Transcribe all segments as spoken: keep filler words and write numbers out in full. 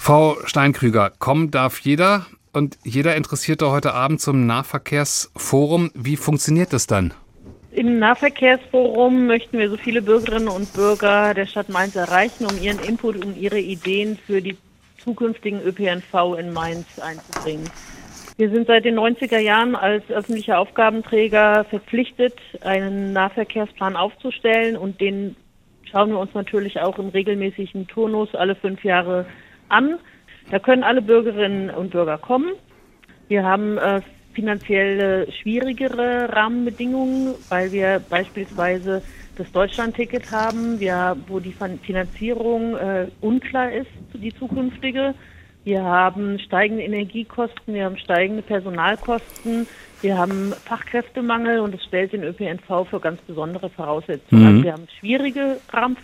Frau Steinkrüger, kommen darf jeder und jeder Interessierte heute Abend zum Nahverkehrsforum. Wie funktioniert das dann? Im Nahverkehrsforum möchten wir so viele Bürgerinnen und Bürger der Stadt Mainz erreichen, um ihren Input, um ihre Ideen für die zukünftigen Ö P N V in Mainz einzubringen. Wir sind seit den neunziger Jahren als öffentlicher Aufgabenträger verpflichtet, einen Nahverkehrsplan aufzustellen, und den schauen wir uns natürlich auch im regelmäßigen Turnus alle fünf Jahre an. Da können alle Bürgerinnen und Bürger kommen. Wir haben äh, finanziell schwierigere Rahmenbedingungen, weil wir beispielsweise das Deutschlandticket haben, wir, wo die Finanzierung äh, unklar ist, die zukünftige. Wir haben steigende Energiekosten, wir haben steigende Personalkosten, wir haben Fachkräftemangel, und es stellt den Ö P N V für ganz besondere Voraussetzungen. Mhm. Also wir haben schwierige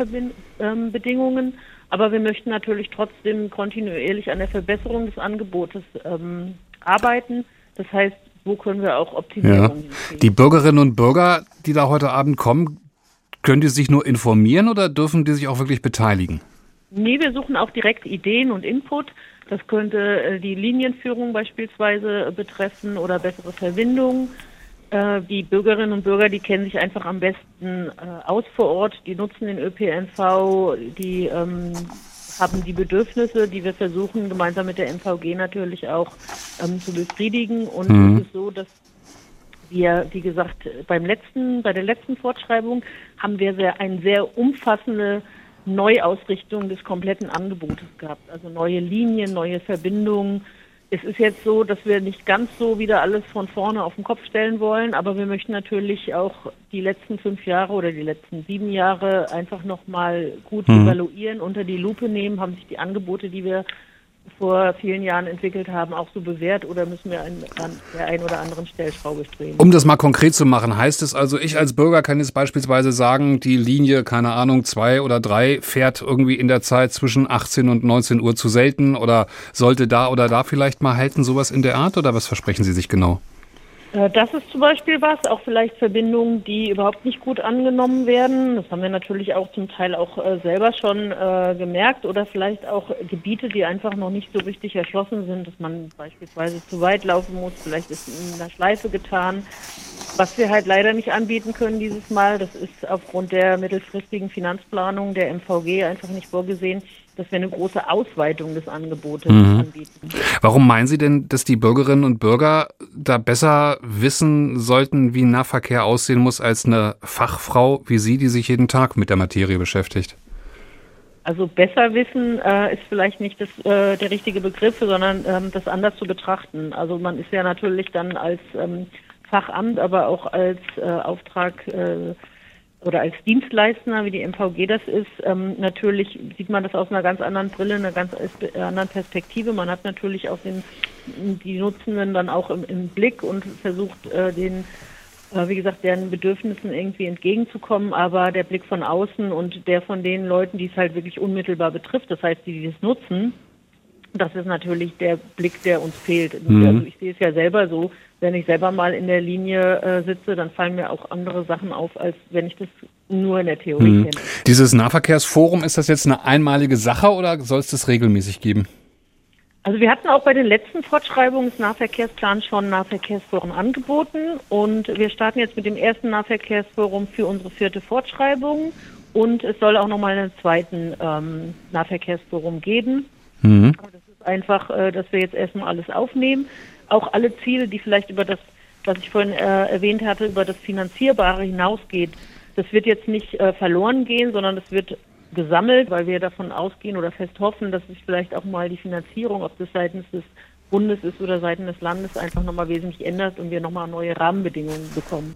Rahmenbedingungen, aber wir möchten natürlich trotzdem kontinuierlich an der Verbesserung des Angebotes ähm, arbeiten. Das heißt, wo können wir auch Optimierungen ja. Die Bürgerinnen und Bürger, die da heute Abend kommen, können die sich nur informieren oder dürfen die sich auch wirklich beteiligen? Nee, wir suchen auch direkt Ideen und Input. Das könnte äh, die Linienführung beispielsweise äh, betreffen oder bessere Verbindungen. Äh, die Bürgerinnen und Bürger, die kennen sich einfach am besten äh, aus vor Ort. Die nutzen den Ö P N V, die ähm, haben die Bedürfnisse, die wir versuchen, gemeinsam mit der M V G natürlich auch ähm, zu befriedigen. Und mhm. es ist so, dass wir, wie gesagt, beim letzten, bei der letzten Fortschreibung haben wir sehr, eine sehr umfassende Neuausrichtung des kompletten Angebotes gehabt. Also neue Linien, neue Verbindungen. Es ist jetzt so, dass wir nicht ganz so wieder alles von vorne auf den Kopf stellen wollen, aber wir möchten natürlich auch die letzten fünf Jahre oder die letzten sieben Jahre einfach nochmal gut mhm. evaluieren, unter die Lupe nehmen. Haben sich die Angebote, die wir vor vielen Jahren entwickelt haben, auch so bewährt, oder müssen wir an, an der einen oder anderen Stellschraube drehen? Um das mal konkret zu machen, heißt es also, ich als Bürger kann jetzt beispielsweise sagen, die Linie, keine Ahnung, zwei oder drei fährt irgendwie in der Zeit zwischen achtzehn und neunzehn Uhr zu selten oder sollte da oder da vielleicht mal halten, sowas in der Art, oder was versprechen Sie sich genau? Das ist zum Beispiel was, auch vielleicht Verbindungen, die überhaupt nicht gut angenommen werden. Das haben wir natürlich auch zum Teil auch äh, selber schon äh, gemerkt, oder vielleicht auch Gebiete, die einfach noch nicht so richtig erschlossen sind, dass man beispielsweise zu weit laufen muss, vielleicht ist in einer Schleife getan. Was wir halt leider nicht anbieten können dieses Mal, das ist aufgrund der mittelfristigen Finanzplanung der M V G einfach nicht vorgesehen, dass wir eine große Ausweitung des Angebotes mhm. anbieten. Warum meinen Sie denn, dass die Bürgerinnen und Bürger da besser wissen sollten, wie Nahverkehr aussehen muss, als eine Fachfrau wie Sie, die sich jeden Tag mit der Materie beschäftigt? Also besser wissen äh, ist vielleicht nicht das, äh, der richtige Begriff, sondern ähm, das anders zu betrachten. Also man ist ja natürlich dann als ähm, Fachamt, aber auch als äh, Auftrag äh, oder als Dienstleister, wie die M V G das ist, ähm, natürlich sieht man das aus einer ganz anderen Brille, einer ganz anderen Perspektive. Man hat natürlich auch den, die Nutzenden dann auch im, im Blick und versucht, äh, den, äh, wie gesagt, deren Bedürfnissen irgendwie entgegenzukommen. Aber der Blick von außen und der von den Leuten, die es halt wirklich unmittelbar betrifft, das heißt, die, die das nutzen, das ist natürlich der Blick, der uns fehlt. Mhm. Also ich sehe es ja selber so, wenn ich selber mal in der Linie äh, sitze, dann fallen mir auch andere Sachen auf, als wenn ich das nur in der Theorie mhm. kenne. Dieses Nahverkehrsforum, ist das jetzt eine einmalige Sache oder soll es das regelmäßig geben? Also wir hatten auch bei den letzten Fortschreibungen des Nahverkehrsplans schon ein Nahverkehrsforum angeboten, und wir starten jetzt mit dem ersten Nahverkehrsforum für unsere vierte Fortschreibung, und es soll auch nochmal einen zweiten ähm, Nahverkehrsforum geben. Mhm. Aber das ist einfach, äh, dass wir jetzt erstmal alles aufnehmen. Auch alle Ziele, die vielleicht über das, was ich vorhin äh, erwähnt hatte, über das Finanzierbare hinausgeht, das wird jetzt nicht äh, verloren gehen, sondern das wird gesammelt, weil wir davon ausgehen oder fest hoffen, dass sich vielleicht auch mal die Finanzierung, ob das seitens des Bundes ist oder seitens des Landes, einfach nochmal wesentlich ändert und wir nochmal neue Rahmenbedingungen bekommen.